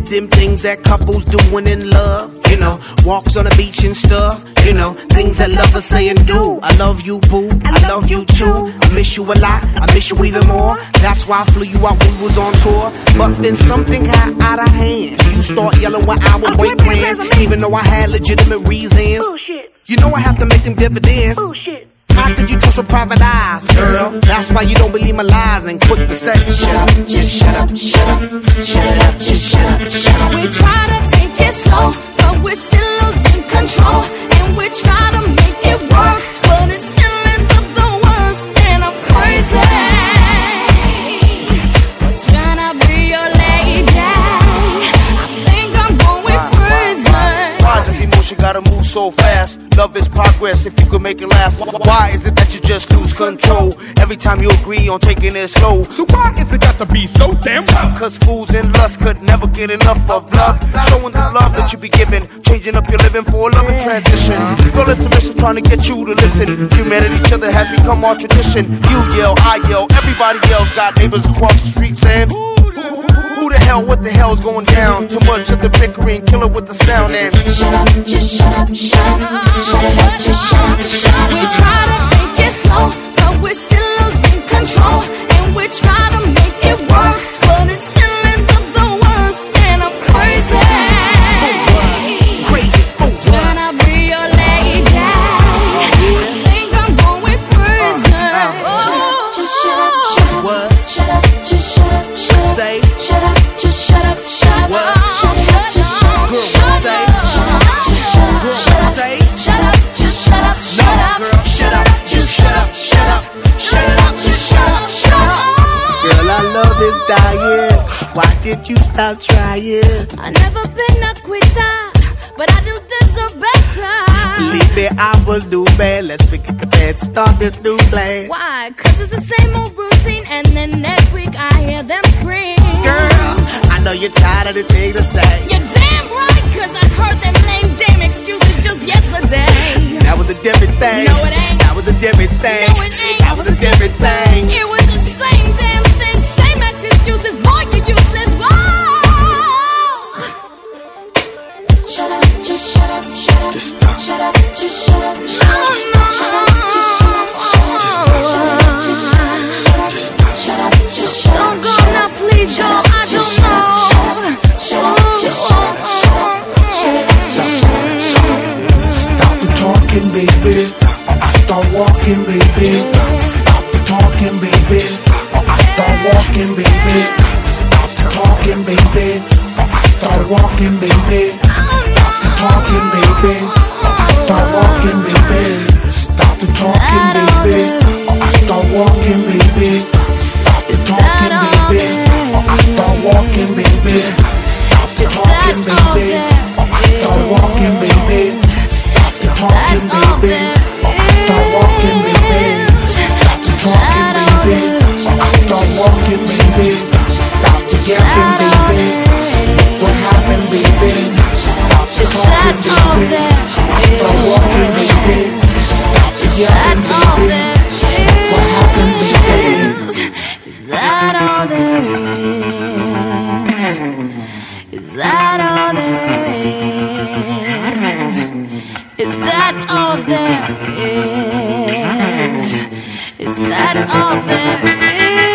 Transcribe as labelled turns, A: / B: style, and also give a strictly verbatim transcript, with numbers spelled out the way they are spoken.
A: them things that couples doing in love. You know, walks on the beach and stuff. You know, things that lovers say and do. I love you, boo. I love you too. I miss you a lot. I miss you even more. That's why I flew you out when we was on tour. But then something got out of hand. You start yelling when I would break plans, even though I had legitimate reasons.
B: Bullshit.
A: You know I have to make them dividends.
B: Bullshit.
A: How could you trust with private eyes, girl? That's why you don't believe my lies and quick to say, shut up, just shut up, shut up, shut it up, just shut up, shut up.
C: We try to take it slow, but we're still losing control, and we try to make it work, but it still ends up the worst, and I'm crazy. We're trying to be your lady. I think I'm going crazy.
D: Why does emotion gotta move so fast? Love is progress if you could make it last. Why is it that you just lose control every time you agree on taking it slow?
E: So why is it got to be so damn tough?
D: Cause fools in lust could never get enough of love. Showing the love that you be giving, changing up your living for a loving transition. Girl, it's a mission trying to get you to listen. Humanity, each other has become our tradition. You yell, I yell, everybody yells. Got neighbors across the street saying, who the hell, what the hell's going down? Too much of the bickering, kill it with the sound and
C: shut up, just shut up, shut up, shut it up, just shut up, shut up. We try to take it slow, but we're still losing control, and we try to make it work, but it still ends up the worst, and I'm crazy.
A: Crazy, oh,
C: Trying to be your lady. I think I'm going crazy. Oh, just shut up, shut up,
A: what?
C: shut up, just shut up, shut up.
A: Say,
C: Shut up, just shut up, shut up.
A: what?
C: Shut up, just shut up,
A: Girl,
C: shut up.
A: say,
C: Shut up, just shut up,
A: girl,
C: shut up.
A: say,
C: Shut up, just shut up, shut
A: no,
C: up.
A: girl, shut up, just shut up, shut up, shut it up, just shut up, shut up. Girl, our love is dying. Why did you stop trying?
C: I never been a quitter, but I do deserve better.
A: Believe me, I will do bad. Let's forget the bad, start this new plan.
C: Why? Cause it's the same old routine, and then next week I hear them scream.
A: Girl, I know you're tired of the thing to say.
C: You're damn right, cause I heard them lame damn excuses just yesterday.
A: That was a different thing.
C: No, it ain't.
A: That was a different thing.
C: No, it ain't.
A: That was a different thing.
C: It was the same damn thing, same ex excuses, boy, you useless, whoa. Shut up, just shut up, shut up.
D: just stop.
C: Shut up, just shut up, shut up. Shut up, just shut up, shut up. Shut up, just shut up, shut up. Shut up, just shut up. Don't go now, please go, I don't know. Shut up, just shut up, shut up. Shut up, just shut up, shut up.
F: Stop the talking, baby, or I start walking, baby. Stop the talking, baby, or I start walking, baby. Stop the talking, baby, or I start walking, baby. Stop the talking, baby, or I start walking, baby. Stop the talking, baby, or I start walking, baby. Stop the talking, baby, or I start walking, baby. Stop the talking, baby, or I start walking, baby. Stop the talking, baby, or I start walking, baby. Stop the talking, baby, or I start walking, baby. Stop the yapping, baby. What happened, baby? Stop the talking, baby, or I start walking, baby. Stop the yapping, baby. What happened, baby?
C: Is that all there is? Is that all there is? Is that all there is? Is that all there is?